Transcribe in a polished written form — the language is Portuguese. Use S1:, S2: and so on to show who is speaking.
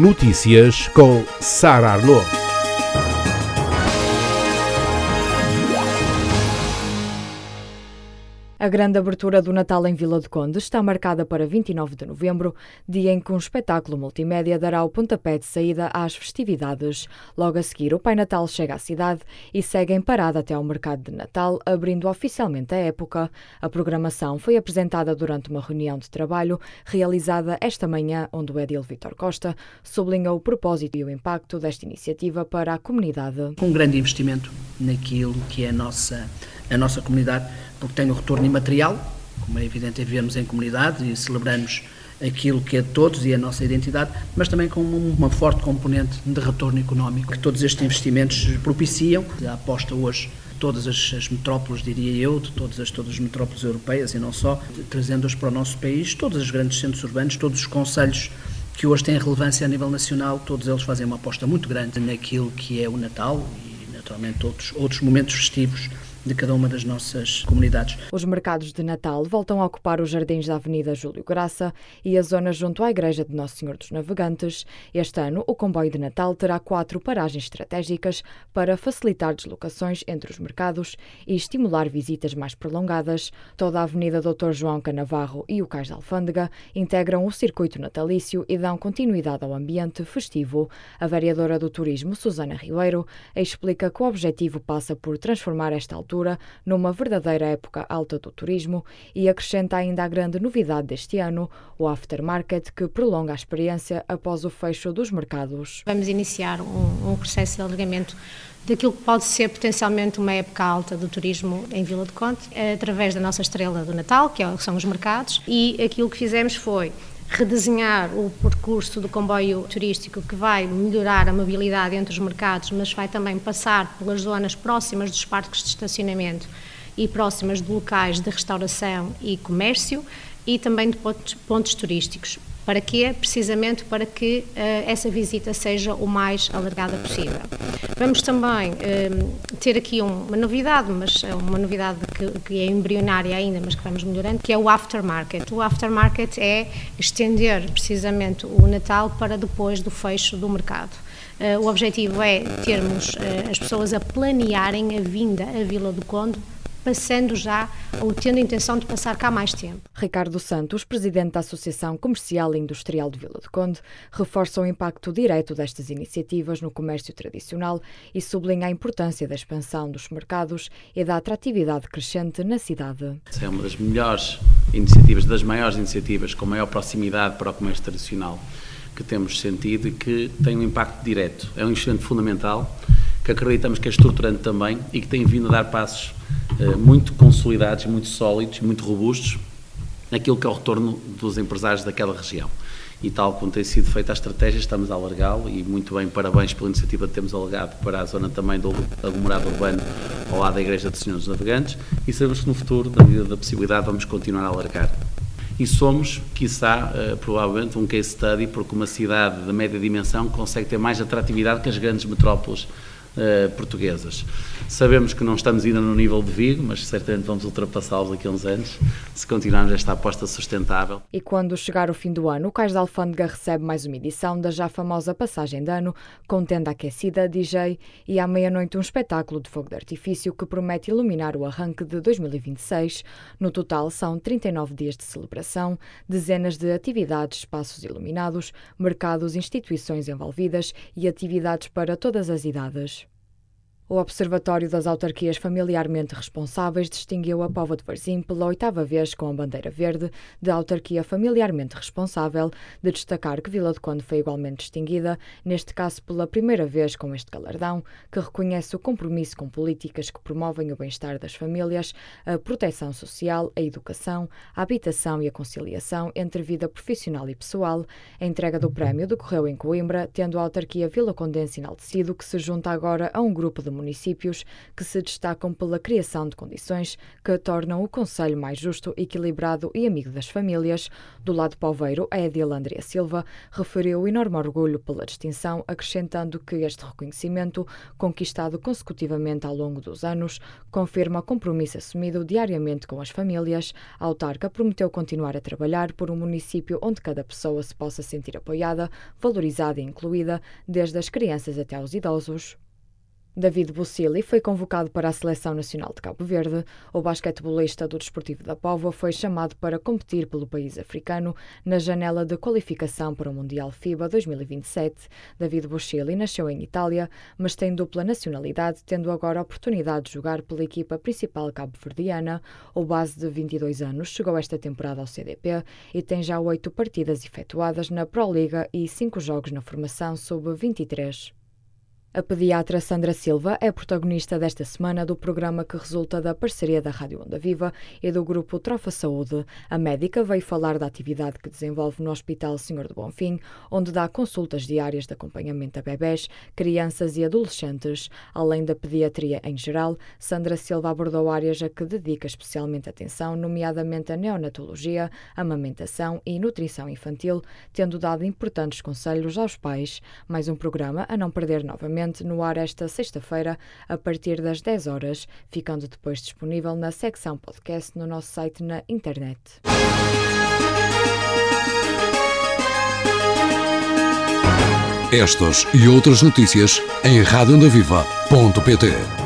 S1: Notícias com Sara Arnaud.
S2: A grande abertura do Natal em Vila do Conde está marcada para 29 de novembro, dia em que um espetáculo multimédia dará o pontapé de saída às festividades. Logo a seguir, o Pai Natal chega à cidade e segue em parada até ao mercado de Natal, abrindo oficialmente a época. A programação foi apresentada durante uma reunião de trabalho realizada esta manhã, onde o edil Vítor Costa sublinhou o propósito e o impacto desta iniciativa para a comunidade.
S3: Um grande investimento naquilo que é a nossa comunidade, porque tem um retorno imaterial, como é evidente, vivemos em comunidade e celebramos aquilo que é de todos e a nossa identidade, mas também com uma forte componente de retorno económico que todos estes investimentos propiciam. A aposta hoje de todas as metrópoles, diria eu, de todas as metrópoles europeias e não só, trazendo-as para o nosso país, todos os grandes centros urbanos, todos os concelhos que hoje têm relevância a nível nacional, todos eles fazem uma aposta muito grande naquilo que é o Natal e, naturalmente, outros momentos festivos de cada uma das nossas comunidades.
S2: Os mercados de Natal voltam a ocupar os jardins da Avenida Júlio Graça e a zona junto à Igreja de Nosso Senhor dos Navegantes. Este ano, o comboio de Natal terá 4 paragens estratégicas para facilitar deslocações entre os mercados e estimular visitas mais prolongadas. Toda a Avenida Dr. João Canavarro e o Cais da Alfândega integram o circuito natalício e dão continuidade ao ambiente festivo. A vereadora do Turismo, Susana Ribeiro, explica que o objetivo passa por transformar esta altura numa verdadeira época alta do turismo e acrescenta ainda a grande novidade deste ano, o aftermarket, que prolonga a experiência após o fecho dos mercados.
S4: Vamos iniciar um processo de alargamento daquilo que pode ser potencialmente uma época alta do turismo em Vila do Conde, através da nossa estrela do Natal, que são os mercados, e aquilo que fizemos foi redesenhar o percurso do comboio turístico, que vai melhorar a mobilidade entre os mercados, mas vai também passar pelas zonas próximas dos parques de estacionamento e próximas de locais de restauração e comércio e também de pontos turísticos. Para quê? Precisamente para que essa visita seja o mais alargada possível. Vamos também ter aqui uma novidade, mas é uma novidade que é embrionária ainda, mas que vamos melhorando, que é o aftermarket. O aftermarket é estender precisamente o Natal para depois do fecho do mercado. O objetivo é termos as pessoas a planearem a vinda à Vila do Conde, passando já ou tendo a intenção de passar cá mais tempo.
S2: Ricardo Santos, presidente da Associação Comercial e Industrial de Vila do Conde, reforça o impacto direto destas iniciativas no comércio tradicional e sublinha a importância da expansão dos mercados e da atratividade crescente na cidade.
S5: É uma das melhores iniciativas, das maiores iniciativas com maior proximidade para o comércio tradicional que temos sentido e que tem um impacto direto. É um investimento fundamental que acreditamos que é estruturante também e que tem vindo a dar passos muito consolidados, muito sólidos, muito robustos naquilo que é o retorno dos empresários daquela região. E tal como tem sido feita a estratégia, estamos a alargá-lo e muito bem, parabéns pela iniciativa que temos alargado para a zona também do aglomerado urbano ao lado da Igreja do Senhor dos Navegantes e sabemos que no futuro, na medida da possibilidade, vamos continuar a alargar. E somos, quiçá, provavelmente um case study, porque uma cidade de média dimensão consegue ter mais atratividade que as grandes metrópoles portuguesas. Sabemos que não estamos ainda no nível de Vigo, mas certamente vamos ultrapassá-los daqui a uns anos, se continuarmos esta aposta sustentável.
S2: E quando chegar o fim do ano, o Cais da Alfândega recebe mais uma edição da já famosa passagem de ano, com tenda aquecida, DJ e à meia-noite um espetáculo de fogo de artifício que promete iluminar o arranque de 2026. No total são 39 dias de celebração, dezenas de atividades, espaços iluminados, mercados, instituições envolvidas e atividades para todas as idades. O Observatório das Autarquias Familiarmente Responsáveis distinguiu a Póvoa de Varzim pela 8ª vez com a bandeira verde de autarquia familiarmente responsável, de destacar que Vila do Conde foi igualmente distinguida, neste caso pela primeira vez com este galardão, que reconhece o compromisso com políticas que promovem o bem-estar das famílias, a proteção social, a educação, a habitação e a conciliação entre vida profissional e pessoal. A entrega do prémio decorreu em Coimbra, tendo a autarquia vilacondense enaltecido, que se junta agora a um grupo de municípios que se destacam pela criação de condições que tornam o concelho mais justo, equilibrado e amigo das famílias. Do lado poveiro, a Edila Andrea Silva referiu o enorme orgulho pela distinção, acrescentando que este reconhecimento, conquistado consecutivamente ao longo dos anos, confirma o compromisso assumido diariamente com as famílias. A autarca prometeu continuar a trabalhar por um município onde cada pessoa se possa sentir apoiada, valorizada e incluída, desde as crianças até aos idosos. David Bucili foi convocado para a Seleção Nacional de Cabo Verde. O basquetebolista do Desportivo da Póvoa foi chamado para competir pelo país africano na janela de qualificação para o Mundial FIBA 2027. David Bucili nasceu em Itália, mas tem dupla nacionalidade, tendo agora a oportunidade de jogar pela equipa principal cabo-verdiana. O base de 22 anos chegou esta temporada ao CDP e tem já 8 partidas efetuadas na Pro Liga e 5 jogos na formação sub-23. A pediatra Sandra Silva é protagonista desta semana do programa que resulta da parceria da Rádio Onda Viva e do grupo Trofa Saúde. A médica veio falar da atividade que desenvolve no Hospital Senhor do Bonfim, onde dá consultas diárias de acompanhamento a bebés, crianças e adolescentes. Além da pediatria em geral, Sandra Silva abordou áreas a que dedica especialmente atenção, nomeadamente a neonatologia, amamentação e nutrição infantil, tendo dado importantes conselhos aos pais. Mais um programa a não perder novamente no ar esta sexta-feira, a partir das 10 horas, ficando depois disponível na secção podcast no nosso site na internet.
S6: Estas e outras notícias em radioondaviva.pt.